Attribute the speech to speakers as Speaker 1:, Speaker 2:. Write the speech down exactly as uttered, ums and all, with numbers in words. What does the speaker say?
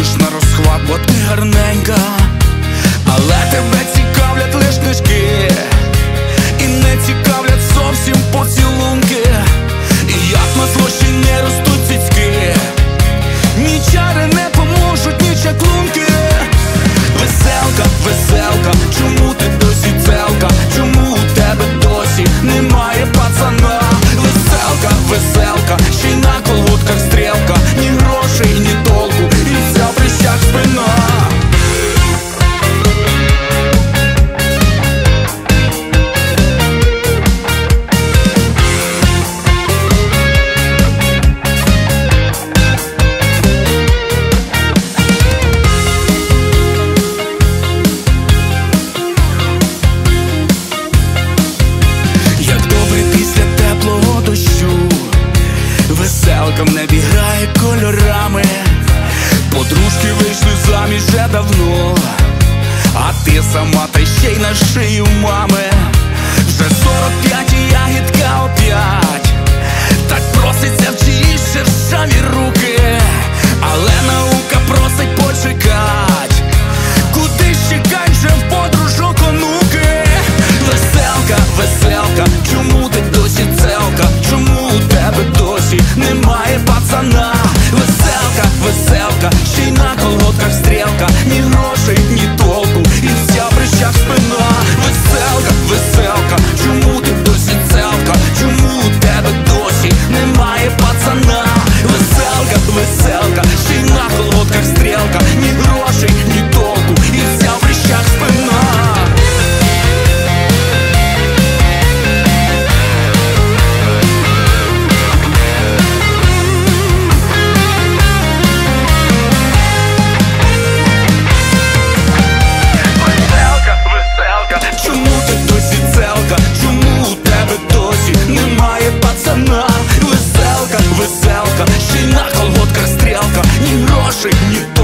Speaker 1: ходиш на розхват, бо ти гарненька, але тебе цікавлять лиш книжки, і не цікавлять зовсім поцілунки. І як на злощі не ростуть цицьки, ні чари не поможуть, ні чаклунки. Веселка, веселка, чому ти досі целка? Чому у тебе досі немає пацана? Веселка, веселка, ще й на колготках стрелка, ні грошей, ні толку, і вся в прищах спина. Веселка в небі грає кольорами, подружки вийшли заміж вже давно, а ти сама та ще й на шиї у мами. Вже сорок п'ять і ягідка оп'ять, так проситься в чиїсь шершаві руки, але наука просить почекать. Куди ж чекать вже в подружок онуки? Веселка, веселка, чому ти досі целка? Чому у тебе досі немає пацана? Веселка, веселка, ще й на колготках стрелка, ні грошей, ні толку, і вся в прищах спина. Веселка, веселка, чому ти досі целка? Чому у тебе досі немає пацана? Веселка, веселка, ще й на колготках стрелка, ні грошей, ні толку, і вся в прищах спина. Чому ти досі целка? Чому у тебе досі немає пацана? Веселка, веселка, ще й на колготках стрелка, ні грошей, ні то.